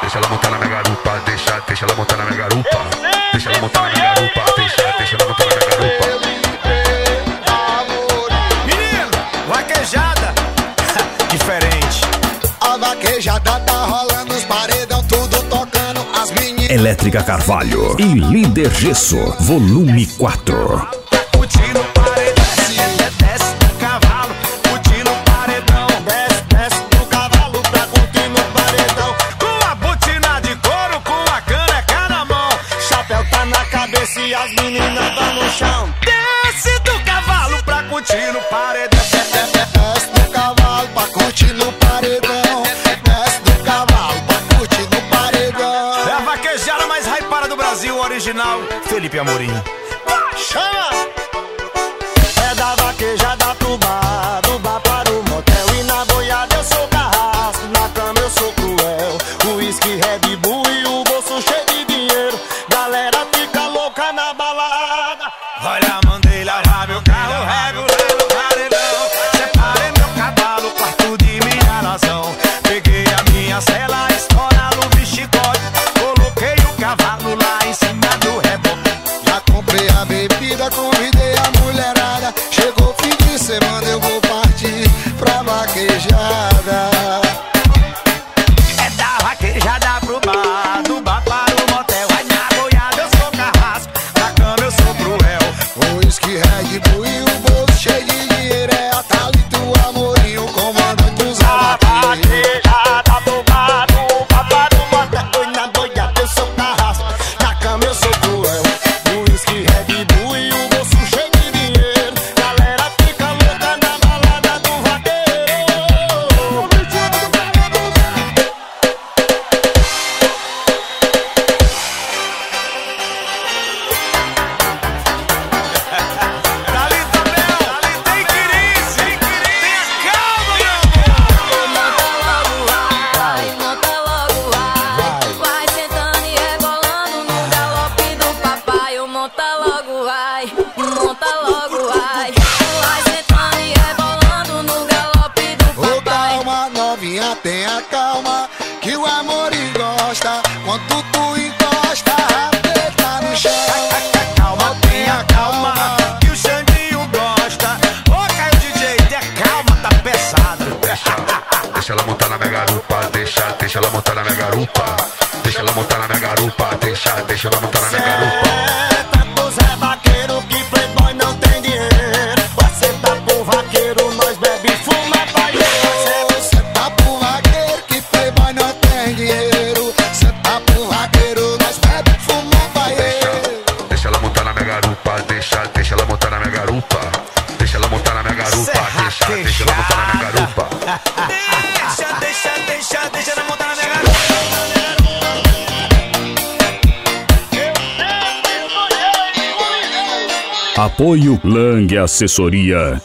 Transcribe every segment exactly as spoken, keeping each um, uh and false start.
deixa ela montar na minha garupa, deixa, deixa ela montar na minha garupa, deixa ela montar na minha garupa, deixa, deixa ela montar na minha garupa. Menino, vaquejada, diferente. A vaquejada tá rolando, os paredão tudo tocando, as meninas. Elétrica Carvalho e Líder Gesso, volume quatro. Curtindo o paredão, desce, desce do cavalo. Curtindo o paredão, desce, desce do cavalo pra curtir no paredão. Com a botina de couro, com a caneca na mão. Chapéu tá na cabeça e as meninas tá no chão. Desce do cavalo pra curtir no paredão. Desce do cavalo pra curtir no paredão. Desce do cavalo pra curtir no paredão. É a vaquejada mais hypada do Brasil, original Felipe Amorim. Chama! É da vaquejada pro bar, do bar para o motel. E na boiada eu sou carrasco, na cama eu sou cruel. O uísque, Red Bull e o bolso cheio de dinheiro. Galera fica louca na balada. Olha, mandei lavar meu carro, regular no paredão. Separei meu cavalo, quarto de minha nação. Peguei a minha cela, estoura luva e chicote. Coloquei o cavalo lá em cima do reboque. Já comprei a bebida, convidei a mulherada. Chegou fim de semana, eu vou partir pra vaquejada. É da vaquejada pro bar, do bar para o motel. Aí na boiada eu sou carrasco, na cama eu sou cruel. O uísque, Red Bull e o bolso cheio de dinheiro. É a Thalita, o Amorim, o comandante dos A avaqueiros. vaquejada pro bar, do bar para o motel. Oi, na boiada eu sou carrasco, na cama eu sou cruel. O uísque, Red Bull e o bolso cheio de dinheiro. Galera fica louca na balada do vaqueiro. Thalita Bel, tem quirice, tenha calma, meu Vai, monta logo, vai. Vai sentando e rebolando no galope do papai. Monta logo, vai. Monta logo, vai. Vai sentando e rebolando no galope do Ô, papai. calma, novinha, tenha calma, que o Amorim gosta. Quando tu encosta, a teta no chão. Calma, tenha calma, que o Xandinho gosta. Ô, Caio D J, tenha calma, tá pesado. Deixa ela montar na minha garupa, deixa, deixa ela montar na minha garupa, deixa ela montar na minha garupa, deixa, deixa ela montar na minha garupa. Tá pro Zé Vaqueiro que playboy não tem dinheiro. Você tá pro vaqueiro, nós bebe e fuma, vai. Você tá pro vaqueiro, que playboy não tem dinheiro. Você tá pro vaqueiro, nós bebe, fuma, vai. Deixa ela montar na minha garupa, deixa, deixa ela montar na minha garupa, deixa ela montar na minha garupa, deixa, deixa ela montar na minha garupa. Deixa, deixa, deixa, deixa ela montar na minha garupa. Apoio Lang Assessoria.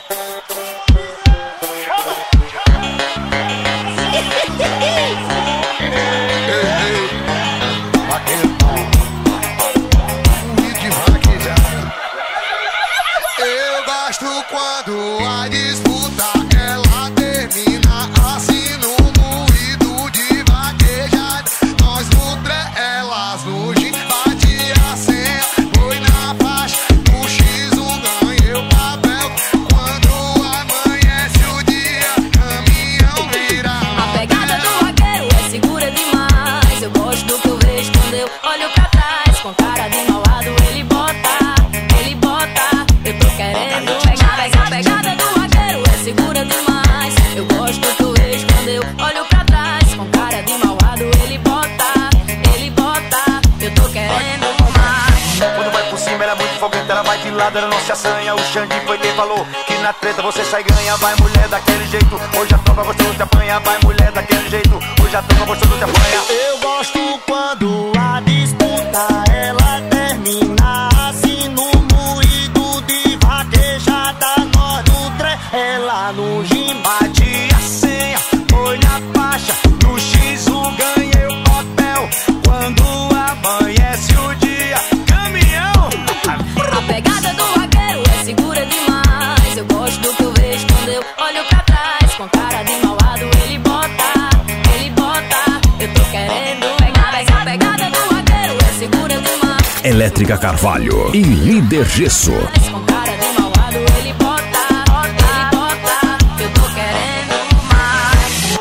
Eu gosto quando a disputa ela termina assim no moído de vaquejada. Nós nutre elas no gin, bate a senha, foi na faixa, no X um ganhei o papel. Quando amanhece o dia, caminhão vira. A pegada do vaqueiro é segura demais. Eu gosto do que eu vejo quando eu olho pra trás. Com cara de malvado ele bota, ele bota. Eu tô querendo pegar, mas a pegada do vaqueiro é segura demais. Eu gosto do que eu vejo quando eu olho pra trás. Com cara de malvado ele bota, ele bota. Eu tô querendo mais. Quando vai por cima ela é muito fogueta, ela vai de lado, ela não se assanha. O Xande foi quem falou que na treta você sai e ganha. Vai mulher daquele jeito, hoje a tropa gostoso te apanha. Vai mulher daquele jeito, hoje a tropa gostoso te apanha. Eu gosto quando a disputa ela termina assim no moído de vaquejada. Nós no trem, ela no gin, bate a senha, foi na faixa, no X um ganhei o papel. Quando amanhece o dia, caminhão. A pegada do vaqueiro é segura demais. Eu gosto do que eu vejo quando eu olho pra trás. Com cara de malvado ele bota, ele bota. Eu tô querendo Elétrica Carvalho e Líder Gesso. Com cara de malvado ele bota, ele bota, eu tô querendo mais.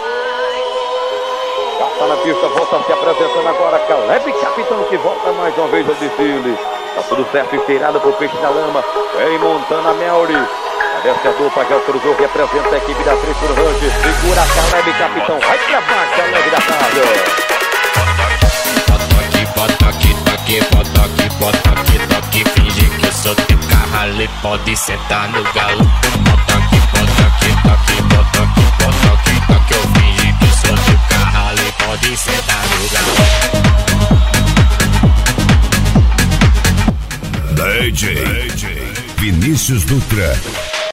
Tá na pista, volta se apresentando agora Caleb Capitão, que volta mais uma vez ao desfile. Tá tudo certo, esteirado pro peixe na lama. Vem Montana Melry. Desce a dupla que autorizou, representa a equipe da Tricur Ranch. Segura a Caleb Capitão, vai pra baixo, Caleb da casa. Bota aqui, bota aqui, toque, bota aqui, bota aqui, toque. Finge que eu sou teu carro ali, pode sentar no galo. Bota aqui, bota aqui, toque, bota aqui, bota aqui, toque. Eu finge que eu sou teu carro ali, pode sentar no galo. D J Vinícius Dutra.